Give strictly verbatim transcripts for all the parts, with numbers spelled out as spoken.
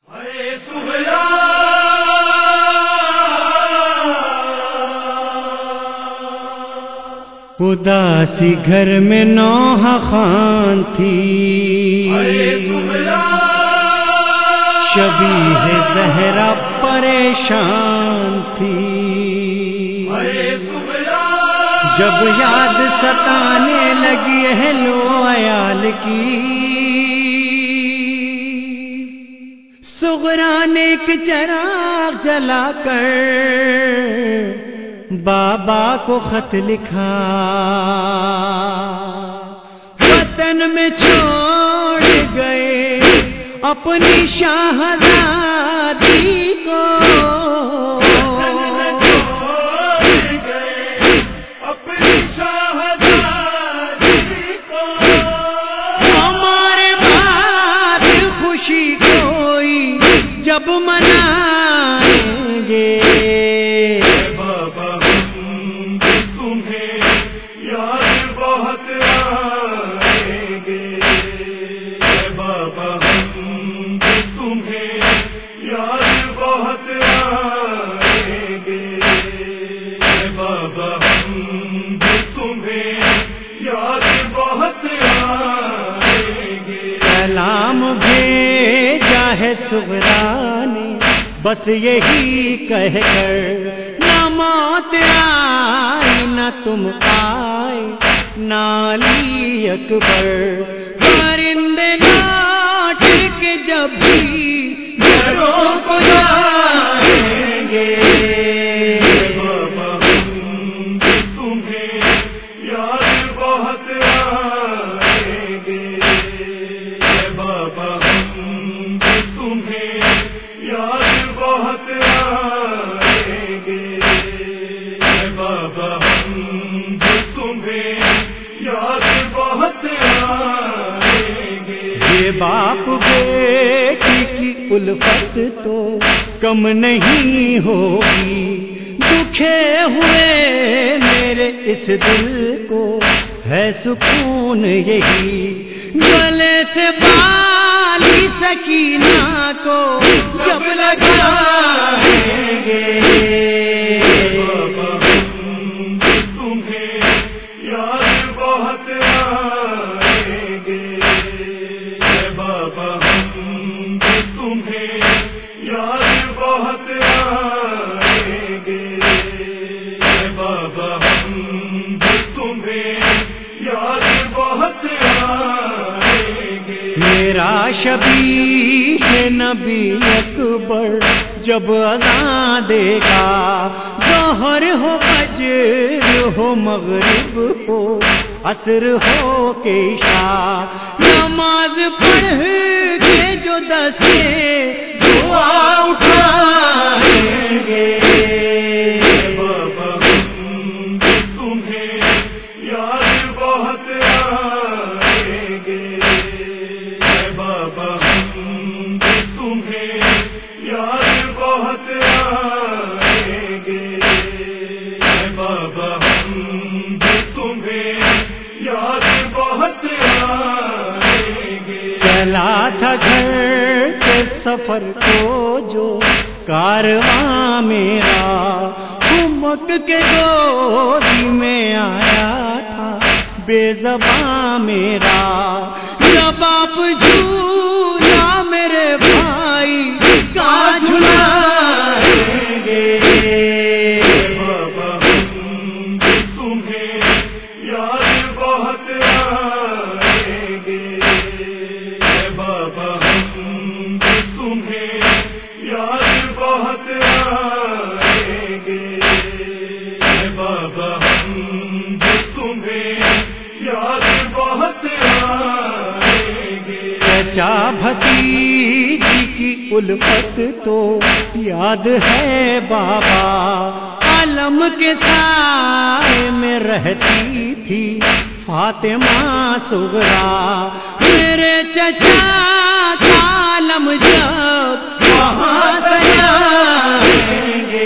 اداسی گھر میں نوح خان تھی، شبیہ زہرا پریشان تھی، جب یاد ستانے لگی اہل و عیال کی، صغرا نے ایک چراغ جلا کر بابا کو خط لکھا، وطن میں چھوڑ گئے اپنی شہزادی کو، اپنی شہزادی کو، ہمارے بعد خوشی کوئی جب منائیں گے، سلام بھیجا ہے صغرا نے بس یہی کہہ کر، نہ موت آئی نہ تم آئے نہ علی اکبر، پرندے لوٹ کے جب بھی گھروں کو جائیں گے، یہ باپ بیٹی کی الفت تو کم نہیں ہوگی، دکھے ہوئے میرے اس دل کو ہے سکون یہی، گلے سے بالی سکینہ کو جب لگائیں گے، میرا شبیہ نبی اکبر جب اذان دے گا، ظہر ہو فجر ہو مغرب ہو عصر ہو کہ عشاء، نماز پڑھ کے جو دستے دعا اٹھائیں گے، چلا تھا گھر سے سفر کو جو کارواں میرا، کمک کے گودی میں آیا تھا بے زباں میرا، جب آپ جھولا میرے بھائی کا جھلائیں گے، چچا بھتیجی کی الفت تو یاد ہے بابا، عالم کے سائے میں رہتی تھی فاطمہ صغرا، میرے چچا کا عالم جب وہاں جائیں گے،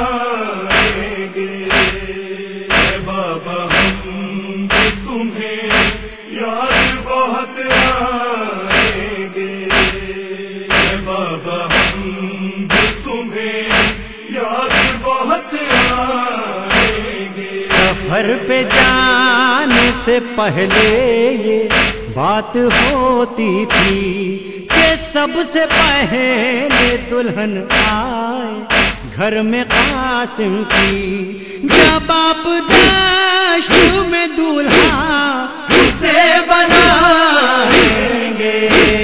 تمہیں سفر پہ جانے سے پہلے یہ بات ہوتی تھی کہ سب سے پہلے دلہن آئے گھر میں قاسم کی، جب آپ دشت میں دولہا اسے بنائیں گے۔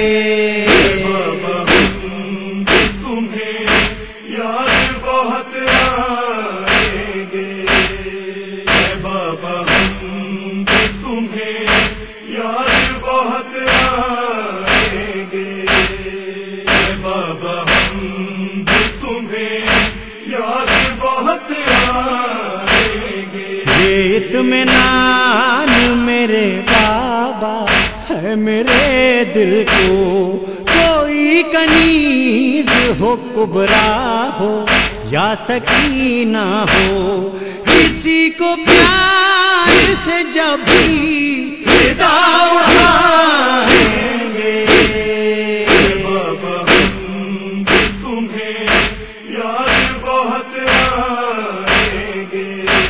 اطمینان میرے بابا ہے میرے دل کو، کوئی کنیز ہو کبرا ہو یا سکینہ ہو، کسی کو پیار سے جب بھی فدا اٹھائیں گے۔ بابا ہم تمہیں یاد بہت آئیں گے،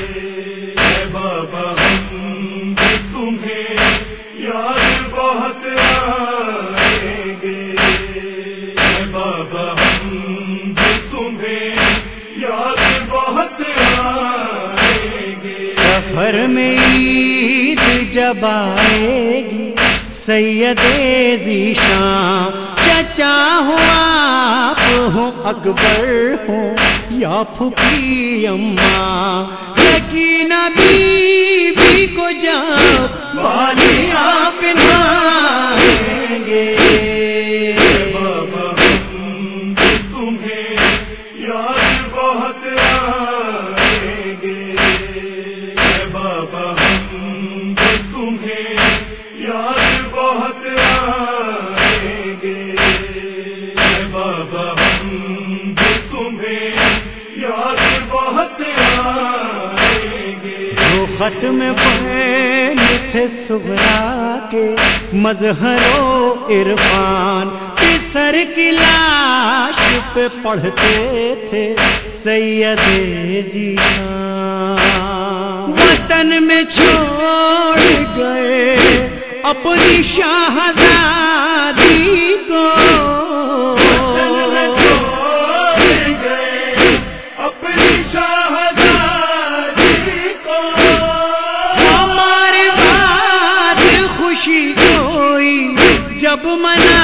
بابا ہم تمہیں یاد بہت آئیں گے، بابا ہم تمہیں یاد بہت آئیں گے۔ سفر میں عید جب آئے گی سید ذیشان، چچا ہو آپ ہو اکبر ہو یا پھوپھی اماں، یقینا بی بی کو جب بالیاں پہنائیں گے۔ بابا ہم تمہیں یاد بہت آئیں گے، بابا ہم تمہیں یاد بہت آئیں گے، بابا ہم تمہیں یاد بہت آئیں گے۔ جو ختم پڑھے تھے صغرا کے مظہر و عرفان، سر کی لاش پہ پڑھتے تھے سید ذیشان، وطن میں چھوڑ گئے اپنی شاہزادی کو، جب منا